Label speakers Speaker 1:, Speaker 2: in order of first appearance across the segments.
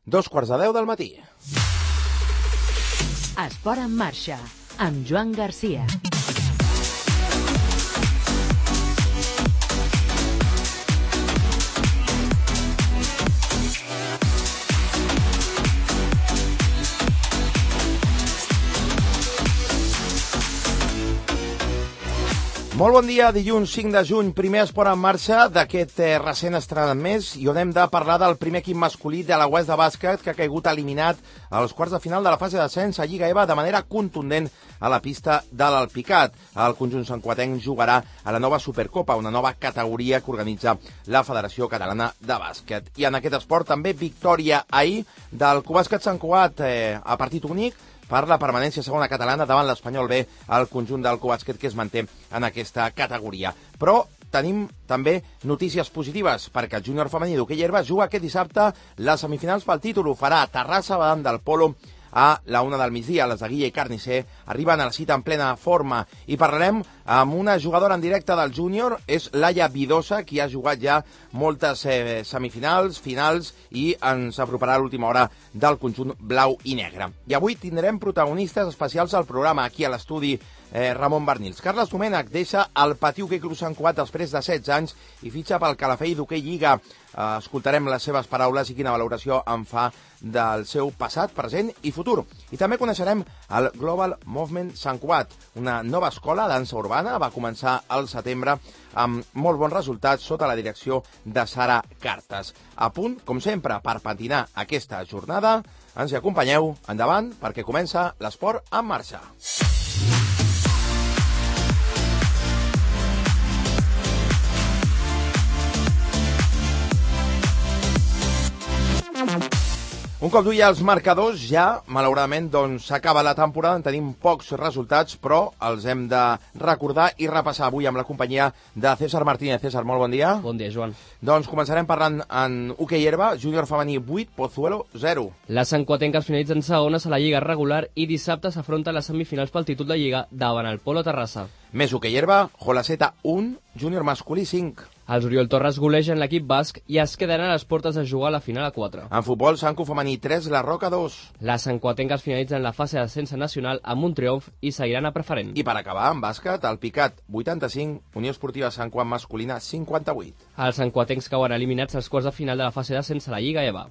Speaker 1: 2:15 del matí.
Speaker 2: Esport en marxa, amb Joan Garcia.
Speaker 1: Molt bon dia, dilluns 5 de juny, primer esport en marxa d'aquest recent estrenat mes, i on hem de parlar del primer equip masculí de la West de bàsquet que ha caigut eliminat als quarts de final de la fase d'ascens a Lliga EVA de manera contundent a la pista de l'Alpicat. El conjunt santcuatenc jugarà a la nova Supercopa, una nova categoria que organitza la Federació Catalana de Bàsquet. I en aquest esport també victòria ahir del Cubàsquet Sant Cugat a partit únic per la permanència segona catalana davant l'Espanyol B, el conjunt del Cubàsquet que es manté en aquesta categoria. Però tenim també notícies positives, perquè el júnior femení d'hoquei herba juga aquest dissabte les semifinals pel títol. Ho farà a Terrassa davant del Polo a la 1 del migdia. Les de Guilla i Carnisser arriben a la cita en plena forma i parlarem amb una jugadora en directe del júnior, és Laia Vidosa, qui ha jugat ja moltes semifinals, finals, i ens aproparà a l'última hora del conjunt blau i negre. I avui tindrem protagonistes especials al programa, aquí a l'estudi Ramon Barnils. Carles Domènech deixa el Patí Hoquei Club Sant Cugat després de 16 anys i fitxa pel Calafell d'Hoquei Lliga. Escoltarem les seves paraules i quina valoració en fa del seu passat, present i futur. I també coneixerem el Global Movement Sant Cugat, una nova escola de dansa urbana. Va començar al setembre amb molt bons resultats sota la direcció de Sara Cartes. A punt, com sempre, per patinar aquesta jornada. Ens hi acompanyeu. Endavant, perquè comença l'esport en marxa. Un cop d'ull als marcadors, ja, malauradament, doncs s'acaba la temporada, en tenim pocs resultats, però els hem de recordar i repassar avui amb la companyia de César Martínez. César, molt bon dia.
Speaker 3: Bon dia, Joan.
Speaker 1: Doncs començarem parlant en hoquei herba, júnior femení 8, Pozuelo 0.
Speaker 3: Les santcuatenques finalitzen segones a la Lliga regular i dissabte s'afronten les semifinals pel títol de Lliga davant el Polo Terrassa.
Speaker 1: Més hoquei herba, Jolaceta 1, júnior masculí 5.
Speaker 3: Els Oriol Torres golegen l'equip basc i es quedaran a les portes de jugar a la final a 4.
Speaker 1: En futbol, Sanco femení 3, La Roca 2.
Speaker 3: Les santcuatenques finalitzen la fase d'ascens nacional amb un triomf i seguiran a preferent.
Speaker 1: I per acabar, en bàsquet, el Picat 85, Unió Esportiva Sant Cugat masculina 58.
Speaker 3: Els santcuatencs cauen eliminats als quarts de final de la fase d'ascens a la Lliga EVA.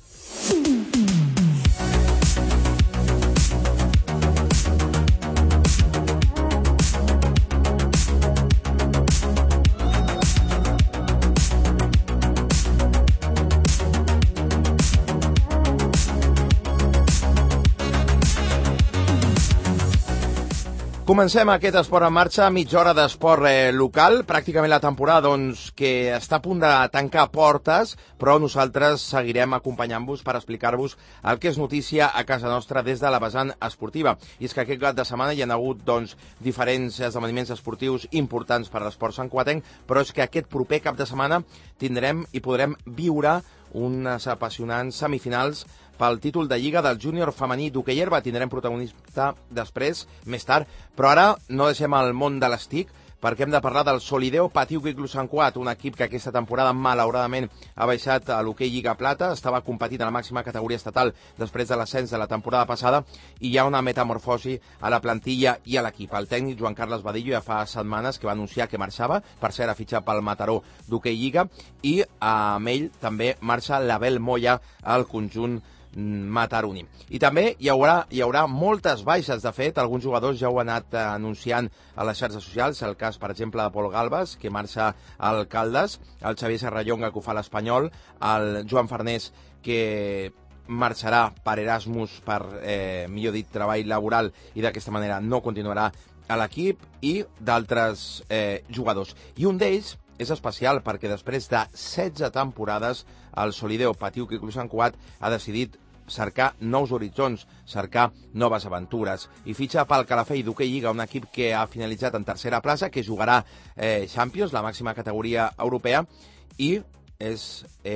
Speaker 1: Comencem aquest esport en marxa, mitja hora d'esport local, pràcticament la temporada doncs, que està a punt de tancar portes, però nosaltres seguirem acompanyant-vos per explicar-vos el que és notícia a casa nostra des de la vessant esportiva. I és que aquest cap de setmana hi ha hagut doncs, diferents esdeveniments esportius importants per a l'esport santcuatenc, però és que aquest proper cap de setmana tindrem i podrem viure unes apassionants semifinals pel títol de Lliga del júnior femení d'hoquei herba. Tindrem protagonista després, més tard, però ara no deixem el món de les TIC, perquè hem de parlar del Solideo Patí Hoquei Club Sant Cugat, un equip que aquesta temporada malauradament ha baixat a l'hoquei Lliga Plata, estava competint a la màxima categoria estatal després de l'ascens de la temporada passada, i hi ha una metamorfosi a la plantilla i a l'equip. El tècnic Joan Carles Badillo ja fa setmanes que va anunciar que marxava, per ser a fitxar pel Mataró d'hoquei Lliga, i amb ell també marxa l'Abel Moya al conjunt mataroní. I també hi haurà moltes baixes. De fet, alguns jugadors ja ho han anat anunciant a les xarxes socials. El cas, per exemple, de Pol Galvas, que marxa al Caldes, el Xavier Serrallonga, que ho fa a l'Espanyol, el Joan Farnés, que marxarà per Erasmus, per, millor dit, treball laboral, i d'aquesta manera no continuarà a l'equip, i d'altres jugadors. I un d'ells és especial perquè després de 16 temporades el Solideo Patí Hoquei Club Sant Cugat ha decidit cercar nous horitzons, cercar noves aventures, i fitxa pel Calafell d'hoquei Lliga, un equip que ha finalitzat en tercera plaça, que jugarà Champions, la màxima categoria europea, i és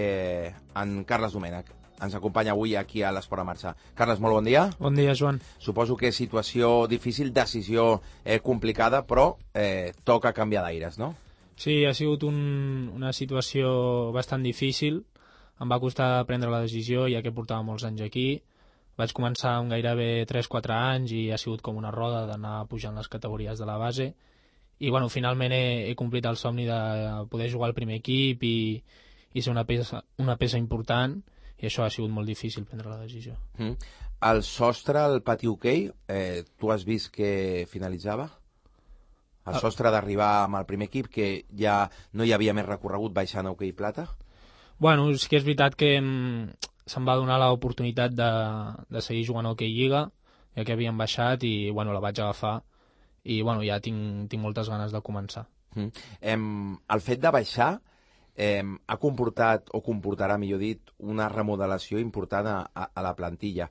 Speaker 1: en Carles Domènech. Ens acompanya avui aquí a l'Esport en Marxa. Carles, molt bon dia.
Speaker 4: Bon dia, Joan.
Speaker 1: Suposo que situació difícil, decisió complicada, però toca canviar d'aires, no?
Speaker 4: Sí, ha sigut una situació bastant difícil. em va costar prendre la decisió, ja que portava molts anys aquí. Vaig començar amb gairebé 3-4 anys i ha sigut com una roda d'anar pujant les categories de la base. I bueno, finalment he complit el somni de poder jugar al primer equip i ser una peça important, i això ha sigut molt difícil prendre la decisió.
Speaker 1: El sostre, el pati hoquei, tu has vist que finalitzava? El sostre d'arribar amb el primer equip, que ja no hi havia més recorregut baixant a hoquei plata?
Speaker 4: Bueno, sí que és veritat que se'm va donar l'oportunitat de seguir jugant a hoquei lliga, ja que havíem baixat, i bueno, la vaig agafar, i bueno, ja tinc moltes ganes de començar.
Speaker 1: El fet de baixar ha comportat, o comportarà, millor dit, una remodelació important a la plantilla.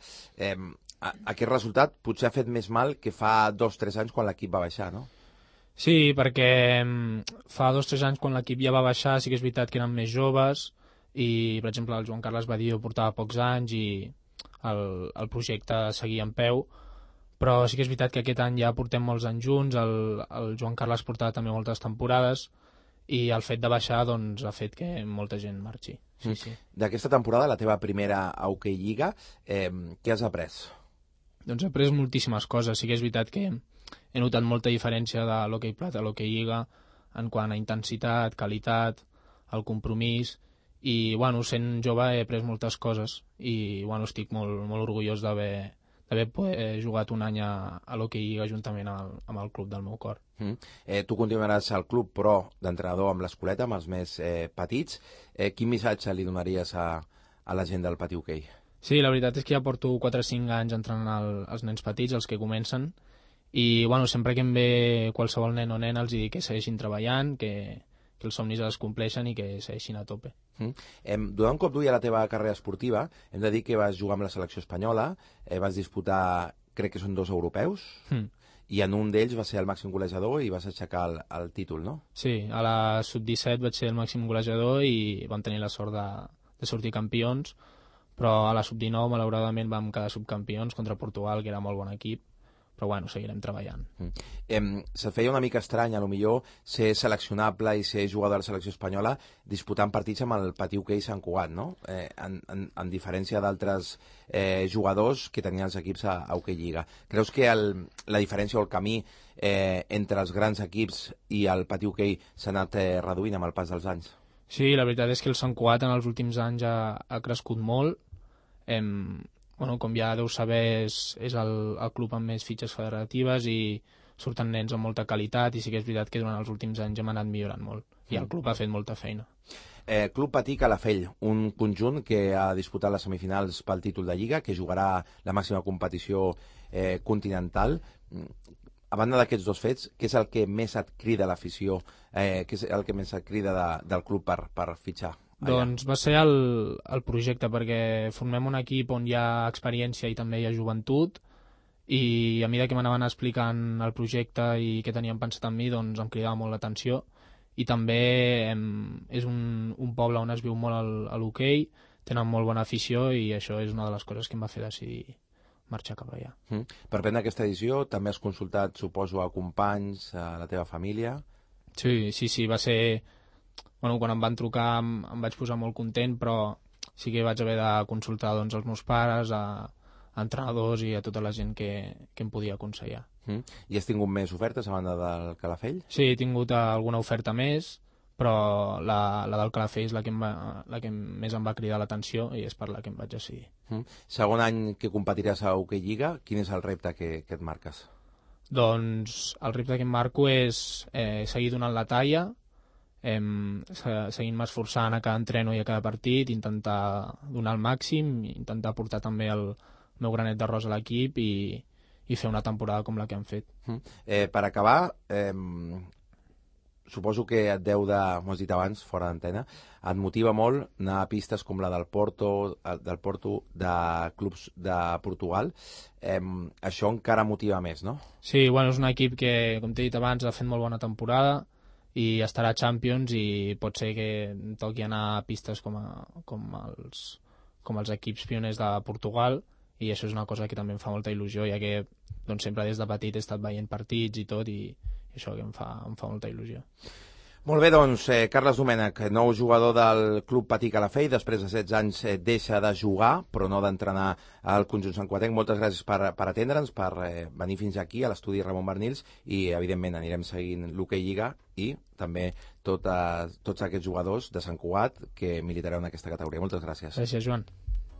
Speaker 1: Aquest resultat potser ha fet més mal que fa 2-3 anys quan l'equip va baixar, no?
Speaker 4: Sí, perquè fa 2-3 anys quan l'equip ja va baixar sí que és veritat que eren més joves i, per exemple, el Joan Carles Badio portava pocs anys i el projecte seguia en peu, però sí que és veritat que aquest any ja portem molts anys junts, el Joan Carles portava també moltes temporades i el fet de baixar doncs, ha fet que molta gent marxi. Sí.
Speaker 1: D'aquesta temporada, la teva primera a hoquei lliga, què has après?
Speaker 4: Doncs he après moltíssimes coses. Sí que és veritat que he notat molta diferència de l'hoquei plata a l'hoquei lliga en quant a intensitat, qualitat, el compromís, i bueno, sent jove he après moltes coses i bueno, estic molt orgullós d'haver jugat un any a l'hoquei lliga juntament amb el club del meu cor.
Speaker 1: Tu continuaràs al club, però d'entrenador amb l'escoleta, amb els més petits. Quin missatge li donaries a la gent del pati hoquei?
Speaker 4: Sí, la veritat és que ja porto 4 o 5 anys entrenant els nens petits, els que comencen, i bueno, sempre que em ve qualsevol nen o nena els dic que segueixin treballant, que els somnis es compleixen i que segueixin a tope.
Speaker 1: Donant un cop d'ull a la teva carrera esportiva, hem de dir que vas jugar amb la selecció espanyola, vas disputar, crec que són 2 europeus, i en un d'ells va ser el màxim golejador i vas aixecar el títol, no?
Speaker 4: Sí, a la sub-17 vaig ser el màxim golejador i vam tenir la sort de sortir campions, però a la sub-19 malauradament vam quedar subcampions contra Portugal, que era molt bon equip, però bueno, seguirem treballant.
Speaker 1: Se't feia una mica estrany, potser ser seleccionable i ser jugador de la selecció espanyola disputant partits amb el pati hoquei Sant Cugat, no? En diferència d'altres jugadors que tenien els equips a hoquei lliga. Creus que la diferència o el camí entre els grans equips i el pati hoquei s'ha anat reduint amb el pas dels anys?
Speaker 4: Sí, la veritat és que el Sant Cugat en els últims anys ha crescut molt. Bueno, com ja deu saber, és el club amb més fitxes federatives i surten nens amb molta qualitat, i sí que és veritat que durant els últims anys hem anat millorant molt i el club ha fet molta feina.
Speaker 1: Club Patí Calafell, un conjunt que ha disputat les semifinals pel títol de Lliga, que jugarà la màxima competició continental. A banda d'aquests 2 fets, què és el que més et crida l'afició, què és el que més et crida del club per fitxar?
Speaker 4: Doncs va ser el projecte, perquè formem un equip on hi ha experiència i també hi ha joventut, i a mesura que m'anaven explicant el projecte i què tenien pensat en mi, doncs em cridava molt l'atenció, i també és un poble on es viu molt a l'hoquei, tenen molt bona afició i això és una de les coses que em va fer decidir marxar cap allà.
Speaker 1: Per prendre aquesta decisió també has consultat, suposo, a companys, a la teva família?
Speaker 4: Sí, va ser... Bueno, quan em van trucar em vaig posar molt content, però sí que vaig haver de consultar doncs, els meus pares, a entrenadors i a tota la gent que em podia aconsellar.
Speaker 1: I has tingut més ofertes a banda del Calafell?
Speaker 4: Sí, he tingut alguna oferta més, però la del Calafell és la que més em va cridar l'atenció i és per la que em vaig decidir.
Speaker 1: Segon any que competiràs a hoquei lliga, quin és el repte que et marques?
Speaker 4: Doncs el repte que em marco és seguir donant la talla, seguint-me esforçant a cada entreno i a cada partit, intentar donar el màxim, intentar portar també el meu granet d'arròs a l'equip i fer una temporada com la que han fet.
Speaker 1: Per acabar, suposo que et deu m'ho has dit abans, fora d'antena, et motiva molt anar a pistes com la del Porto, de clubs de Portugal. Això encara motiva més, no?
Speaker 4: Sí, bueno, és un equip que, com t'he dit abans, ha fet molt bona temporada i estarà a Champions, i pot ser que em toqui anar a pistes com els equips pioners de Portugal, i això és una cosa que també em fa molta il·lusió, ja que doncs, sempre des de petit he estat veient partits i tot, i això que em fa molta il·lusió.
Speaker 1: Molt bé, doncs, Carles Domènech, nou jugador del Club Patí Calafell, després de 16 anys deixa de jugar, però no d'entrenar al conjunt santcugatenc. Moltes gràcies per atendre'ns, per venir fins aquí a l'estudi Ramon Bernils i, evidentment, anirem seguint l'Hockey Lliga i també tots aquests jugadors de Sant Cugat que militareu en aquesta categoria. Moltes gràcies.
Speaker 4: Gràcies, Joan.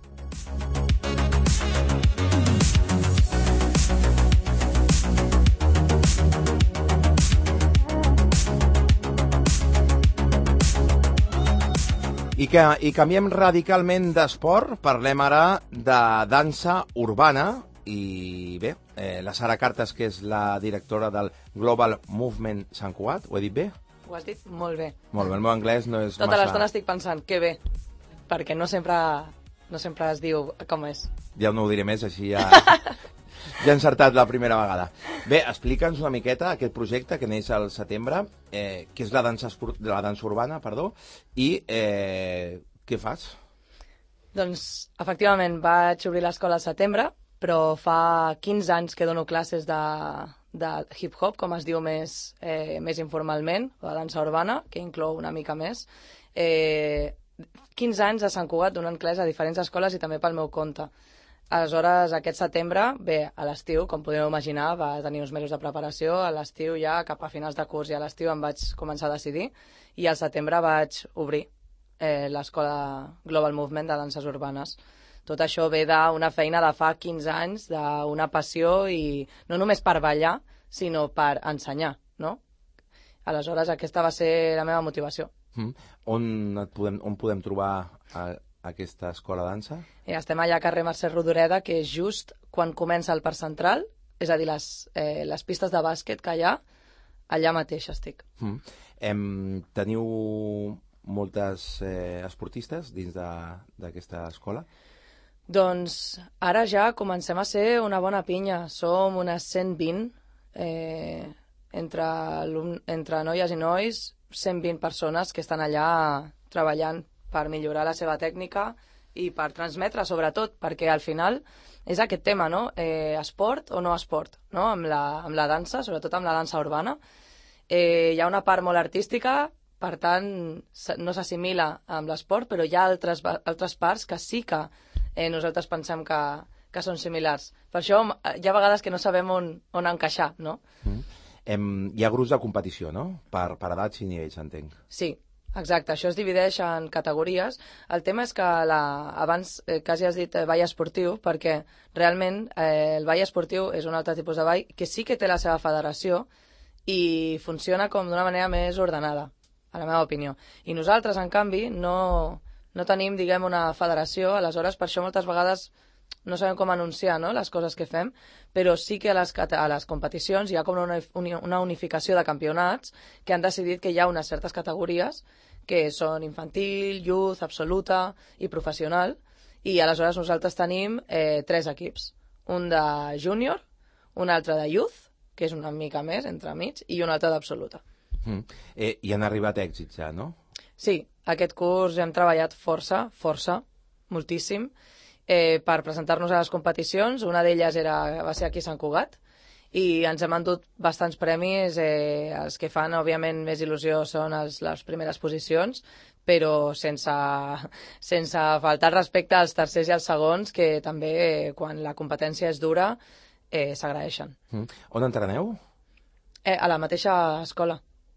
Speaker 1: I canviem radicalment d'esport, parlem ara de dansa urbana i bé, la Sara Cartes, que és la directora del Global Movement Sant Cugat, ho he dit bé?
Speaker 5: Ho has dit molt bé.
Speaker 1: Molt bé, el meu anglès no és
Speaker 5: Tota l'estona estic pensant, que bé, perquè no sempre es diu com és.
Speaker 1: Ja no ho diré més, així ja he encertat la primera vegada. Bé, explica'ns una miqueta aquest projecte que neix al setembre, que és la dansa urbana, i què fas?
Speaker 5: Doncs, efectivament, vaig obrir l'escola al setembre, però fa 15 anys que dono classes de hip-hop, com es diu més informalment, la dansa urbana, que inclou una mica més. 15 anys a Sant Cugat donant classes a diferents escoles i també pel meu compte. Aleshores, aquest setembre, bé, a l'estiu, com podeu imaginar, va tenir uns mesos de preparació, a l'estiu ja, cap a finals de curs i a l'estiu em vaig començar a decidir, i al setembre vaig obrir l'escola Global Movement de danses urbanes. Tot això ve d'una feina de fa 15 anys, d'una passió, i no només per ballar, sinó per ensenyar, no? Aleshores, aquesta va ser la meva motivació.
Speaker 1: On podem trobar aquesta escola de dansa?
Speaker 5: Estem allà a carrer Mercè Rodoreda, que és just quan comença el Parc Central, és a dir, les pistes de bàsquet que hi ha, allà mateix estic.
Speaker 1: Teniu moltes esportistes dins d'aquesta escola?
Speaker 5: Doncs ara ja comencem a ser una bona pinya. Som unes 120 entre noies i nois, 120 persones que estan allà treballant per millorar la seva tècnica i per transmetre, sobretot, perquè al final és aquest tema, no? Esport o no esport, no? Amb la dansa, sobretot amb la dansa urbana. Hi ha una part molt artística, per tant, no s'assimila amb l'esport, però hi ha altres parts que sí que nosaltres pensem que són similars. Per això hi ha vegades que no sabem on encaixar, no?
Speaker 1: Hi ha grups de competició, no? Per edats i nivells, entenc.
Speaker 5: Sí. Exacte, això es divideix en categories. El tema és que abans quasi has dit ball esportiu, perquè realment el ball esportiu és un altre tipus de ball que sí que té la seva federació i funciona com d'una manera més ordenada, a la meva opinió. I nosaltres, en canvi, no tenim, diguem, una federació, aleshores per això moltes vegades no sabem com anunciar, no?, les coses que fem, però sí que a les competicions hi ha com una unificació de campionats que han decidit que hi ha unes certes categories que són infantil, youth, absoluta i professional, i aleshores nosaltres tenim 3 equips, un de júnior, un altre de youth, que és una mica més, entremig, i un altre d'absoluta.
Speaker 1: I han arribat èxits ja, no?
Speaker 5: Sí, aquest curs hem treballat força, moltíssim, per presentar-nos a les competicions. Una d'elles va ser aquí a Sant Cugat, i ens hem endut bastants premis. Els que fan, òbviament, més il·lusió són les primeres posicions, però sense faltar respecte als tercers i als segons, que també, quan la competència és dura, s'agraeixen.
Speaker 1: On entreneu?
Speaker 5: A la mateixa escola.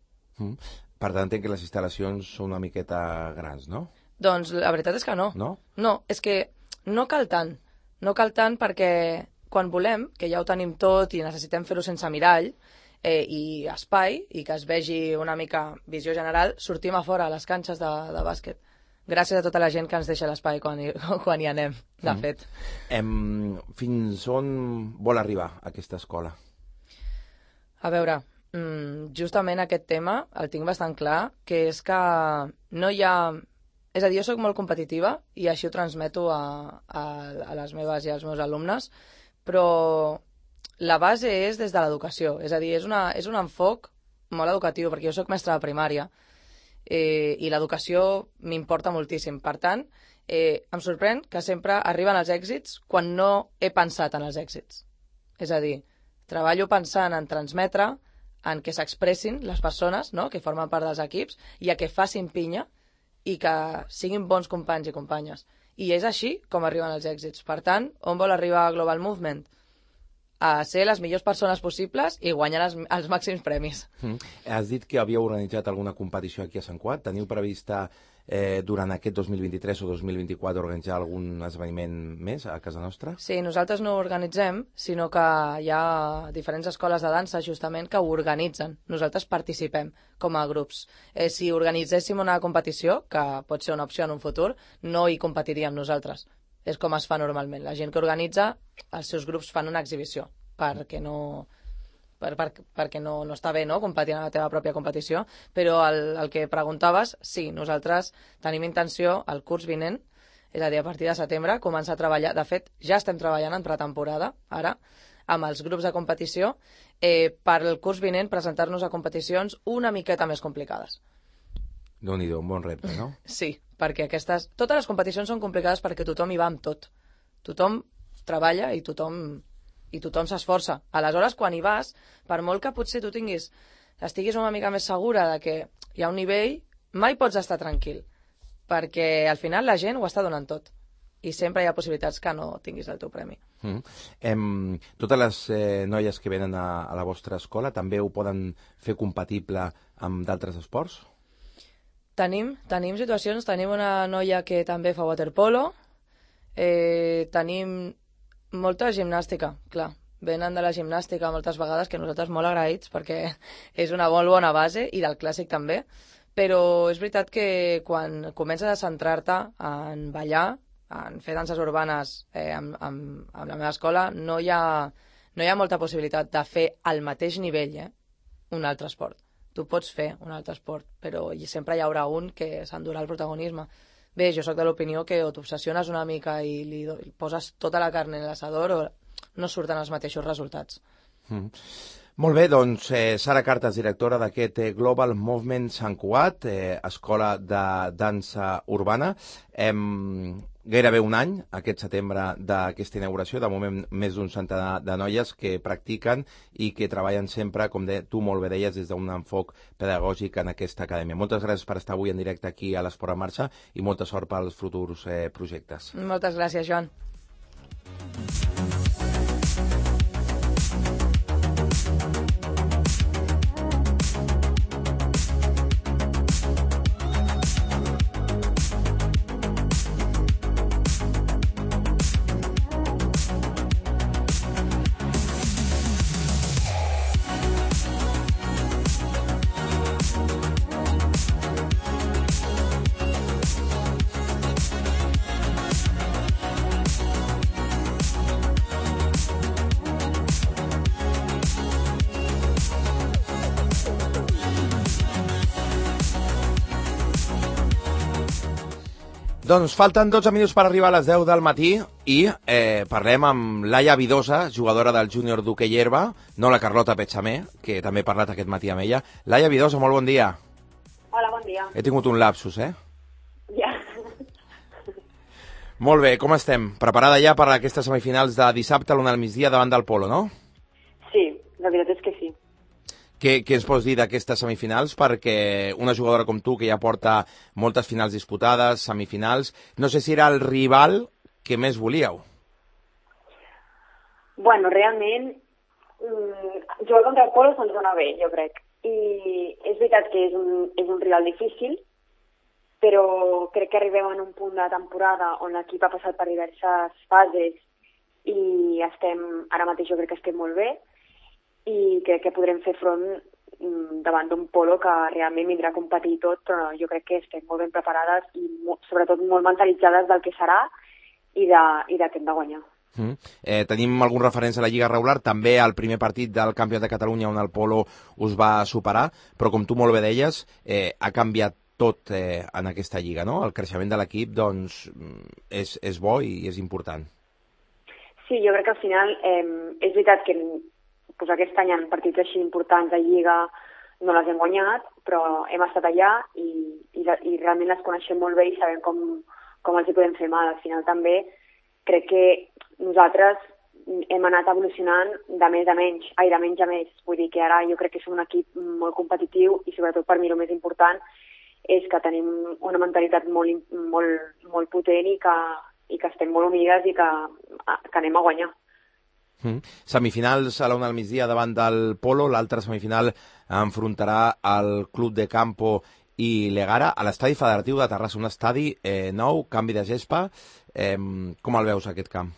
Speaker 1: Per tant, entenc que les instal·lacions són una miqueta grans, no?
Speaker 5: Doncs la veritat és que no.
Speaker 1: No?
Speaker 5: No, és que no cal tant. No cal tant perquè quan volem, que ja ho tenim tot i necessitem fer-ho sense mirall i espai, i que es vegi una mica visió general, sortim a fora a les canxes de bàsquet. Gràcies a tota la gent que ens deixa l'espai quan hi anem, de fet.
Speaker 1: Fins on vol arribar aquesta escola?
Speaker 5: A veure, justament aquest tema el tinc bastant clar, que és que no hi ha... És a dir, jo soc molt competitiva i així ho transmeto a les meves i als meus alumnes, però la base és des de l'educació. És a dir, és un enfoc molt educatiu, perquè jo soc mestra de primària i l'educació m'importa moltíssim. Per tant, em sorprèn que sempre arriben els èxits quan no he pensat en els èxits. És a dir, treballo pensant en transmetre en què s'expressin les persones, no?, que formen part dels equips, i a que facin pinya i que siguin bons companys i companyes. I és així com arriben els èxits. Per tant, on vol arribar Global Movement? A ser les millors persones possibles i guanyar els màxims premis.
Speaker 1: Has dit que havíeu organitzat alguna competició aquí a Sant Cugat. Teniu prevista durant aquest 2023 o 2024 organitzar algun esdeveniment més a casa nostra?
Speaker 5: Sí, nosaltres no ho organitzem, sinó que hi ha diferents escoles de dansa justament que ho organitzen. Nosaltres participem com a grups. Si organitzéssim una competició, que pot ser una opció en un futur, no hi competiríem nosaltres. És com es fa normalment. La gent que organitza, els seus grups fan una exhibició, perquè no està bé, no?, competir en la teva pròpia competició. Però el que preguntaves, sí, nosaltres tenim intenció el curs vinent, és a dir, a partir de setembre, començar a treballar. De fet, ja estem treballant en pretemporada, ara, amb els grups de competició, per el curs vinent presentar-nos a competicions una miqueta més complicades.
Speaker 1: Déu-n'hi-do, un bon repte, no?
Speaker 5: Sí, perquè totes les competicions són complicades perquè tothom hi va amb tot. Tothom treballa i tothom s'esforça. Aleshores, quan hi vas, per molt que potser tu estiguis una mica més segura de que hi ha un nivell, mai pots estar tranquil, perquè al final la gent ho està donant tot. I sempre hi ha possibilitats que no tinguis el teu premi.
Speaker 1: Totes les noies que venen a la vostra escola també ho poden fer compatible amb d'altres esports?
Speaker 5: Tenim situacions, tenim una noia que també fa waterpolo, tenim molta gimnàstica, clar. Venen de la gimnàstica moltes vegades, que nosaltres molt agraïts, perquè és una molt bona base, i del clàssic també, però és veritat que quan comences a centrar-te en ballar, en fer danses urbanes amb la meva escola, no hi ha molta possibilitat de fer al mateix nivell un altre esport. Tu pots fer un altre esport, però sempre hi haurà un que s'endurà el protagonisme. Bé, jo sóc de l'opinió que o t'obsessiones una mica i li poses tota la carn en l'assador o no surten els mateixos resultats.
Speaker 1: Molt bé, doncs Sara Cartes, directora d'aquest Global Movement Sant Cugat, escola de dansa urbana. Gairebé un any, aquest setembre, d'aquesta inauguració. De moment, més d'un centenar de noies que practiquen i que treballen sempre, com tu molt bé deies, des d'un enfoc pedagògic en aquesta acadèmia. Moltes gràcies per estar avui en directe aquí a l'Esport en Marxa i molta sort pels futurs projectes.
Speaker 5: Moltes gràcies, Joan.
Speaker 1: Doncs falten 12 minuts per arribar a les 10 del matí i parlem amb Laia Vidosa, jugadora del júnior d'hoquei herba, no la Carlota Petxamer, que també he parlat aquest matí amb ella. Laia Vidosa, molt bon dia.
Speaker 6: Hola, bon dia.
Speaker 1: He tingut un lapsus,
Speaker 6: Ja.
Speaker 1: Molt bé, com estem? Preparada ja per aquestes semifinals de dissabte a l'una del migdia davant del Polo, no?
Speaker 6: Sí, la veritat és que sí.
Speaker 1: Què ens pots dir d'aquestes semifinals? Perquè una jugadora com tu, que ja porta moltes finals disputades, semifinals, no sé si era el rival que més volíeu.
Speaker 6: Bueno, realment, jugar contra el Polo se'ns dona bé, jo crec. I és veritat que és un rival difícil, però crec que arribem en un punt de temporada on l'equip ha passat per diverses fases i ara mateix jo crec que estem molt bé, i crec que podrem fer front davant d'un Polo que realment vindrà a competir tot, però jo crec que estem molt ben preparades i sobretot molt mentalitzades del que serà i de que hem de guanyar.
Speaker 1: Tenim alguns referents a la Lliga regular, també al primer partit del Campionat de Catalunya on el Polo us va superar, però com tu molt bé deies, ha canviat tot en aquesta Lliga, no? El creixement de l'equip doncs, és bo i és important.
Speaker 6: Sí, jo crec que al final és veritat que aquest any en partits així importants de Lliga no les hem guanyat, però hem estat allà i realment les coneixem molt bé i sabem com els hi podem fer mal. Al final també crec que nosaltres hem anat evolucionant de més a menys, de menys a més. Vull dir que ara jo crec que som un equip molt competitiu i sobretot per mi el més important és que tenim una mentalitat molt potent i que estem molt unides i que anem a guanyar.
Speaker 1: Semifinals a la 1 del migdia davant del Polo, l'altra semifinal enfrontarà el Club de Campo i l'Egara a l'estadi federatiu de Terrassa, un estadi nou, canvi de gespa. Com el veus, aquest camp?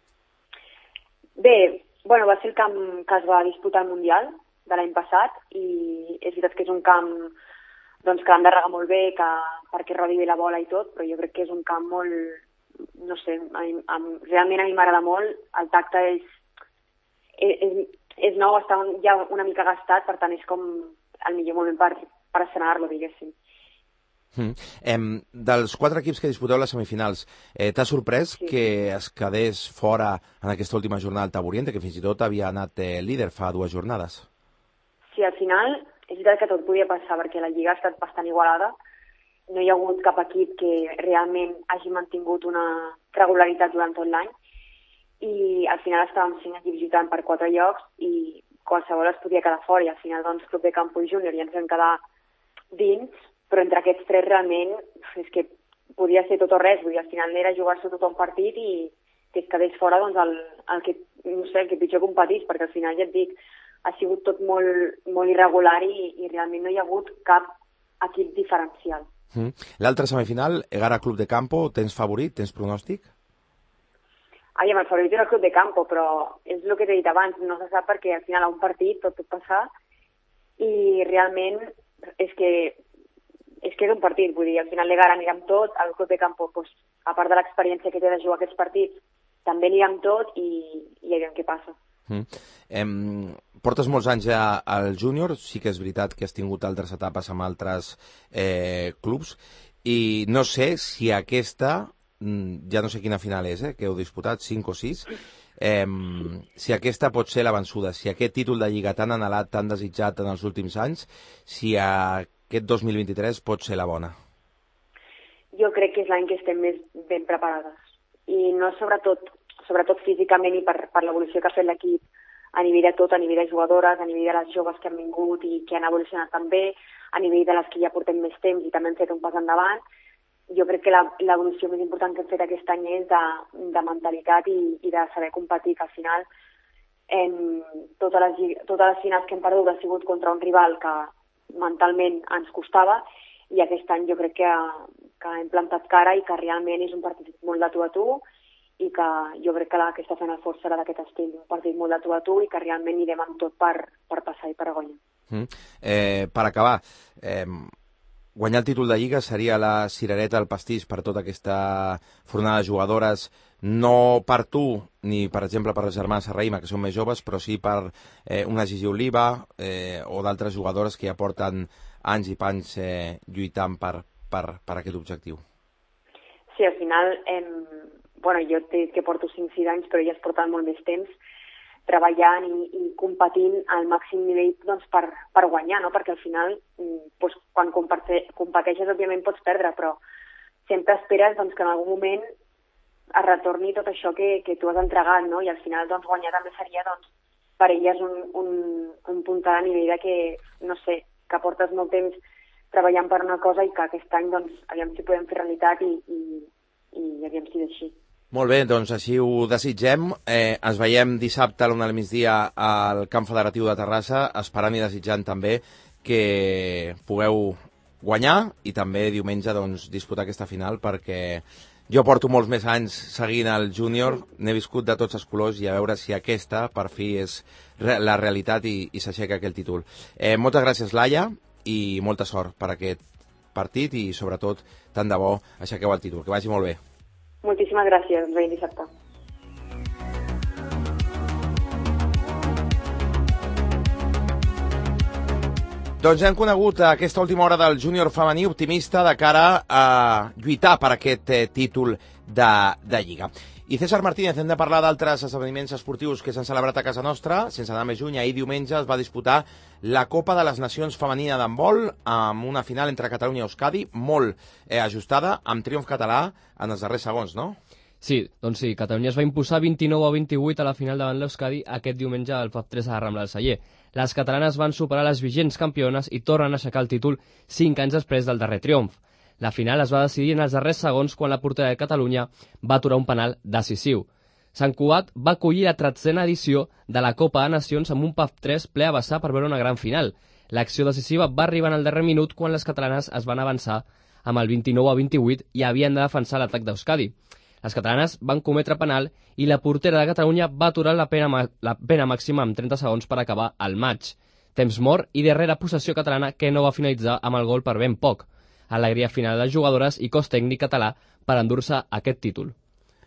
Speaker 6: Bé, va ser el camp que es va disputar al Mundial de l'any passat i és veritat que és un camp que l'han de regar molt bé perquè rodi bé la bola i tot, però jo crec que és un camp molt, no sé, realment a mi m'agrada molt, el tacte és nou, està ja una mica gastat, per tant és com el millor moment per estrenar-lo, diguéssim.
Speaker 1: Dels 4 equips que disputeu les semifinals, t'ha sorprès que es quedés fora en aquesta última jornada el Taburiente, que fins i tot havia anat líder fa 2 jornades?
Speaker 6: Sí, al final és veritat que tot podia passar perquè la Lliga ha estat bastant igualada. No hi ha hagut cap equip que realment hagi mantingut una regularitat durant tot l'any i al final estàvem 5 equips lluitant per 4 llocs i qualsevol es podia quedar fora i al final Club de Campo i Júnior ja ens vam quedar dins, però entre aquests 3 realment és que podia ser tot o res, vull dir, al final era jugar-se tot un partit i que es quedés fora el que pitjor competís, perquè al final ja et dic, ha sigut tot molt irregular i realment no hi ha hagut cap equip diferencial.
Speaker 1: L'altra semifinal, Egara Club de Campo, tens favorit, tens pronòstic?
Speaker 6: El favorit era el Club de Campo, però és el que t'he dit abans, no se sap perquè al final a un partit tot pot passar i realment és que és un partit, vull dir, al final l'Egara anirà amb tot, el Club de Campo, a part de l'experiència que té de jugar aquests partits, també anirà amb tot i ja veiem què passa.
Speaker 1: Portes molts anys ja al júnior, sí que és veritat que has tingut altres etapes amb altres clubs i no sé si aquesta, ja no sé quina final és, que heu disputat, 5 o 6, si aquesta pot ser la vençuda, si aquest títol de Lliga tan anhelat, tan desitjat en els últims anys, si aquest 2023 pot ser la bona.
Speaker 6: Jo crec que és l'any que estem més ben preparades i no sobretot físicament i per l'evolució que ha fet l'equip a nivell de tot, a nivell de jugadores, a nivell de les joves que han vingut i que han evolucionat també, a nivell de les que ja portem més temps i també han fet un pas endavant. Jo crec que l'evolució més important que hem fet aquest any és de mentalitat i de saber competir, que al final totes les finals que hem perdut ha sigut contra un rival que mentalment ens costava i aquest any jo crec que hem plantat cara i que realment és un partit molt de tu a tu i que jo crec que aquesta Final Four serà d'aquest estil, un partit molt de tu a tu i que realment anirem amb tot per passar i per guanyar.
Speaker 1: Per acabar, guanyar el títol de Lliga seria la cirereta al pastís per tota aquesta fornada de jugadores, no per tu ni, per exemple, per les germanes Serraïma, que són més joves, però sí per una Gigi Oliva o d'altres jugadores que ja porten anys i panys lluitant per aquest objectiu.
Speaker 6: Sí, al final, jo t'he dit que porto 5-6 anys, però ja es porten molt més temps treballant i competint al màxim nivell per guanyar, no? Perquè al final, quan competeixes, òbviament pots perdre, però sempre esperes que en algun moment es retorni tot això que tu has entregat, no? I al final guanyar també seria per elles un puntal a nivell de que, no sé, que portes molt temps treballant per una cosa i que aquest any, aviam si podem fer realitat i aviam si és així.
Speaker 1: Molt bé, doncs així ho desitgem. Ens veiem dissabte a l'1 del migdia al Camp Federatiu de Terrassa, esperant i desitjant també que pugueu guanyar i també diumenge disputar aquesta final, perquè jo porto molts més anys seguint el júnior, n'he viscut de tots els colors i a veure si aquesta per fi és la realitat i s'aixeca aquell títol. Moltes gràcies, Laia, i molta sort per aquest partit i sobretot tant de bo aixequeu el títol. Que vagi molt bé.
Speaker 6: Moltíssimes gràcies, ens veiem dissabte.
Speaker 1: Doncs hem conegut aquesta última hora del júnior femení optimista de cara a lluitar per aquest títol de Lliga. I César Martínez, hem de parlar d'altres esdeveniments esportius que s'han celebrat a casa nostra. Sense anar més lluny, ahir diumenge es va disputar la Copa de les Nacions femenina d'handbol amb una final entre Catalunya i Euskadi molt ajustada, amb triomf català en els darrers segons, no?
Speaker 3: Sí, doncs sí, Catalunya es va imposar 29-28 a la final davant l'Euskadi aquest diumenge al FAP 3 a la Rambla del Celler. Les catalanes van superar les vigents campiones i tornen a aixecar el títol 5 anys després del darrer triomf. La final es va decidir en els darrers segons quan la portera de Catalunya va aturar un penal decisiu. Sant Cugat va acollir la 13a edició de la Copa de Nacions amb un PAF 3 ple a vessar per veure una gran final. L'acció decisiva va arribar en el darrer minut quan les catalanes es van avançar amb el 29-28 i havien de defensar l'atac d'Euskadi. Les catalanes van cometre penal i la portera de Catalunya va aturar la pena màxima amb 30 segons per acabar el maig. Temps mort i darrera possessió catalana que no va finalitzar amb el gol per ben poc. Alegria final de les jugadores i cos tècnic català per endur-se aquest títol.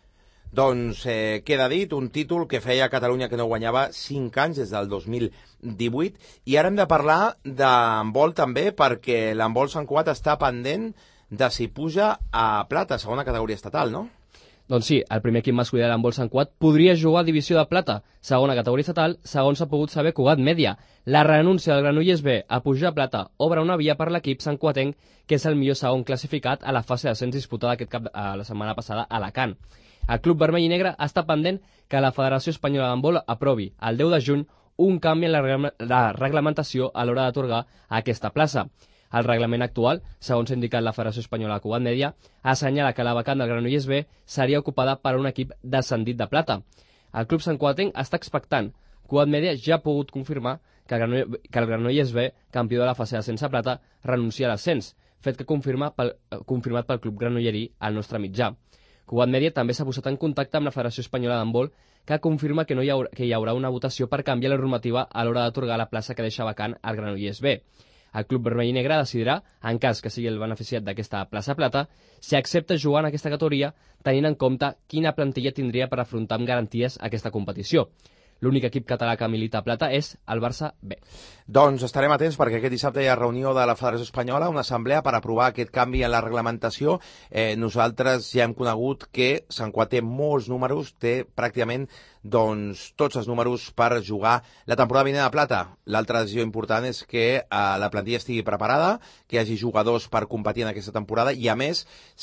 Speaker 1: Doncs queda dit, un títol que feia Catalunya que no guanyava 5 anys des del 2018, i ara hem de parlar d'handbol també, perquè l'handbol Sant Cugat està pendent de si puja a plata, segona categoria estatal, no?
Speaker 3: Doncs sí, el primer equip masculí de l'handbol Sant Cugat podria jugar a divisió de plata, segona categoria estatal, segons s'ha pogut saber Cugat Mèdia. La renúncia del Granollers B a pujar a plata obre una via per l'equip santcuatenc, que és el millor segon classificat a la fase d'ascens disputada la setmana passada a Alacant. El Club Vermell i Negre està pendent que la Federació Espanyola d'Handbol aprovi el 10 de juny un canvi en la reglamentació a l'hora d'atorgar aquesta plaça. El reglament actual, segons ha indicat la Federació Espanyola de Cugat Mèdia, assenyala que la vacant del Granollers B seria ocupada per un equip descendit de plata. El club santcuatenc està expectant. Cugat Mèdia ja ha pogut confirmar que el Granollers B, campió de la fase d'ascens a plata, renuncia a l'ascens, fet que confirmat pel club granollerí al nostre mitjà. Cugat Mèdia també s'ha posat en contacte amb la Federació Espanyola d'Handbol, que confirma que hi haurà una votació per canviar la normativa a l'hora d'atorgar la plaça que deixa vacant al Granollers B. El Club Vermell i Negre decidirà, en cas que sigui el beneficiat d'aquesta plaça plata, si accepta jugar en aquesta categoria, tenint en compte quina plantilla tindria per afrontar amb garanties aquesta competició. L'únic equip català que milita a plata és el Barça B.
Speaker 1: Doncs estarem atents perquè aquest dissabte hi ha reunió de la Federació Espanyola, una assemblea per aprovar aquest canvi en la reglamentació. Nosaltres ja hem conegut que Sant Cugat té molts números, té pràcticament tots els números per jugar la temporada vinent a plata. L'altra decisió important és que la plantilla estigui preparada, que hi hagi jugadors per competir en aquesta temporada i, a més,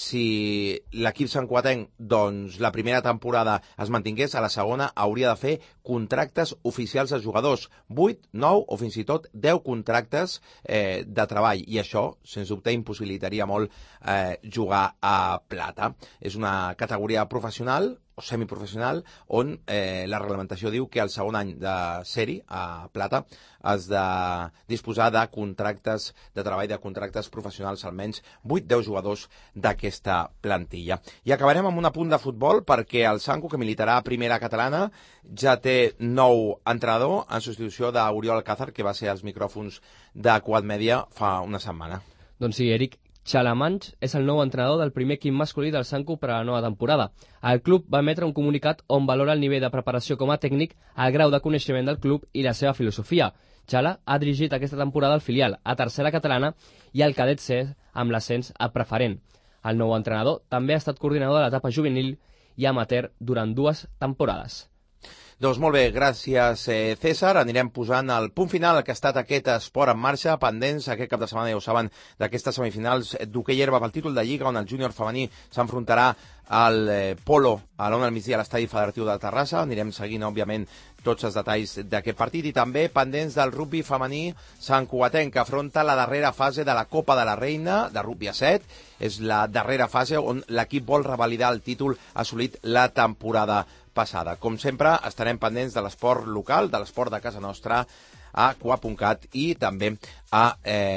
Speaker 1: si l'equip santcuatenc la primera temporada es mantingués, a la segona hauria de fer contractes oficials als jugadors. 8, 9 o fins i tot 10 contractes de treball, i això, sens dubte, impossibilitaria molt jugar a plata. És una categoria professional o semiprofessional on la reglamentació diu que el segon any de sèrie a plata has de disposar de contractes de treball, de contractes professionals, almenys 8-10 jugadors d'aquesta plantilla. I acabarem amb un apunt de futbol perquè el Sanco, que militarà a primera catalana, ja té nou entrenador en substitució d'Oriol Alcázar, que va ser als micròfons de Cugat Mèdia fa una setmana.
Speaker 3: Doncs sí, Eric, Xalamanx és el nou entrenador del primer equip masculí del Sanco per a la nova temporada. El club va emetre un comunicat on valora el nivell de preparació com a tècnic, el grau de coneixement del club i la seva filosofia. Xala ha dirigit aquesta temporada el filial a tercera catalana i el cadet C amb l'ascens a preferent. El nou entrenador també ha estat coordinador de l'etapa juvenil i amateur durant 2 temporades.
Speaker 1: Doncs molt bé, gràcies César. Anirem posant el punt final que ha estat aquest esport en marxa, pendents aquest cap de setmana, ja ho saben, d'aquestes semifinals d'hoquei herba pel títol de Lliga, on el júnior femení s'enfrontarà al polo a l'ona al migdia a l'estadi federatiu de Terrassa. Anirem seguint, òbviament, tots els detalls d'aquest partit i també pendents del rugbi femení santcugatenc, que afronta la darrera fase de la Copa de la Reina de rugbi a 7. És la darrera fase on l'equip vol revalidar el títol assolit la temporada passada. Com sempre, estarem pendents de l'esport local, de l'esport de casa nostra, a Cugat.cat i també a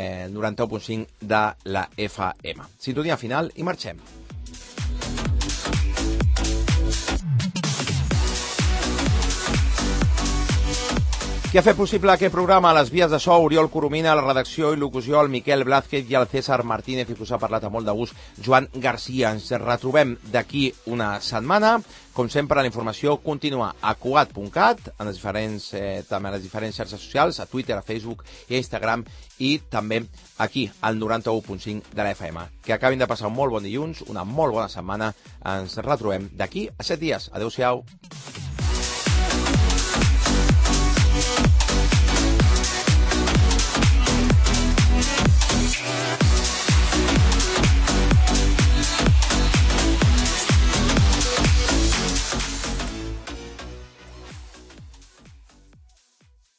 Speaker 1: 91.5 de la FM. Sintonia final i marxem. Qui ha fet possible aquest programa? A les vies de so, Oriol Coromina, a la redacció i locució, el Miquel Blázquez i el César Martínez, i que us ha parlat a molt de gust, Joan Garcia. Ens retrobem d'aquí una setmana. Com sempre, la informació continua a Cugat.cat, també a les diferents xarxes socials, a Twitter, a Facebook i a Instagram, i també aquí, al 91.5 de la FM. Que acabin de passar un molt bon dilluns, una molt bona setmana. Ens retrobem d'aquí a 7 dies. Adéu-siau.